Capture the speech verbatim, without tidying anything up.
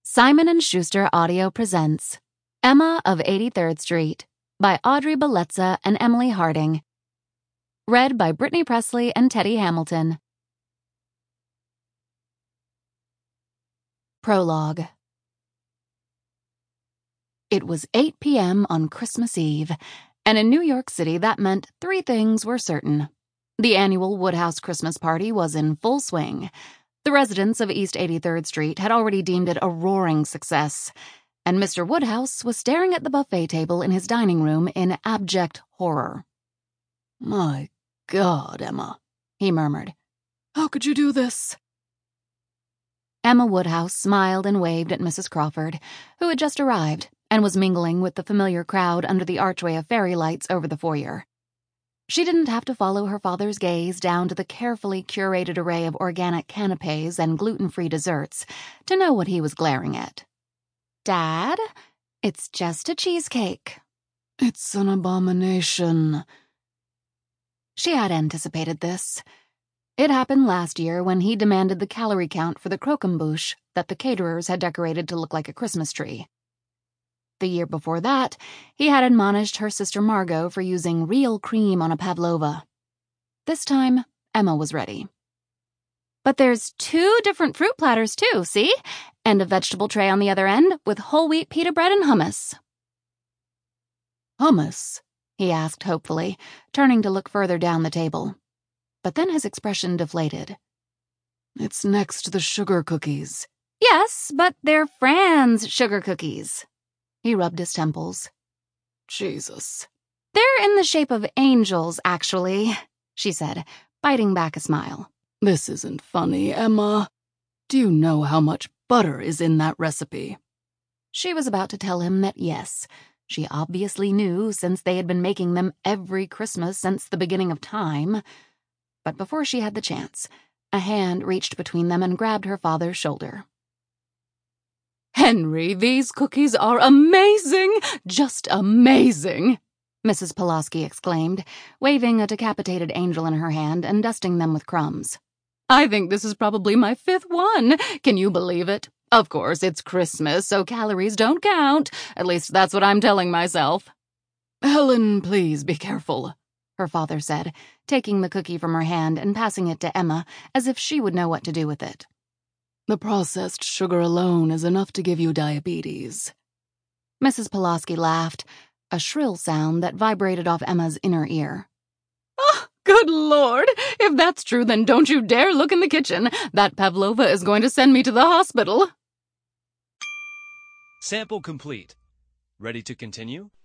Simon and Schuster Audio presents Emma of eighty-third Street by Audrey Bellezza and Emily Harding. Read by Brittany Presley and Teddy Hamilton. Prologue. It was eight p.m. on Christmas Eve, and in New York City that meant three things were certain. The annual Woodhouse Christmas party was in full swing. The residents of East eighty-third Street had already deemed it a roaring success, and Mister Woodhouse was staring at the buffet table in his dining room in abject horror. "My God, Emma," he murmured. "How could you do this?" Emma Woodhouse smiled and waved at Missus Crawford, who had just arrived and was mingling with the familiar crowd under the archway of fairy lights over the foyer. She didn't have to follow her father's gaze down to the carefully curated array of organic canapes and gluten-free desserts to know what he was glaring at. "Dad, it's just a cheesecake." "It's an abomination." She had anticipated this. It happened last year when he demanded the calorie count for the croquembouche that the caterers had decorated to look like a Christmas tree. The year before that, he had admonished her sister Margot for using real cream on a pavlova. This time, Emma was ready. "But there's two different fruit platters, too, see? And a vegetable tray on the other end with whole wheat pita bread and hummus." "Hummus?" he asked hopefully, turning to look further down the table. But then his expression deflated. "It's next to the sugar cookies." "Yes, but they're Fran's sugar cookies." He rubbed his temples. "Jesus." "They're in the shape of angels, actually," she said, biting back a smile. "This isn't funny, Emma. Do you know how much butter is in that recipe?" She was about to tell him that yes, she obviously knew since they had been making them every Christmas since the beginning of time. But before she had the chance, a hand reached between them and grabbed her father's shoulder. "Henry, these cookies are amazing! Just amazing!" Missus Pulaski exclaimed, waving a decapitated angel in her hand and dusting them with crumbs. "I think this is probably my fifth one. Can you believe it? Of course, it's Christmas, so calories don't count. At least that's what I'm telling myself." "Helen, please be careful," her father said, taking the cookie from her hand and passing it to Emma as if she would know what to do with it. "The processed sugar alone is enough to give you diabetes." Missus Pulaski laughed, a shrill sound that vibrated off Emma's inner ear. "Oh, good Lord! If that's true, then don't you dare look in the kitchen. That pavlova is going to send me to the hospital." Sample complete. Ready to continue?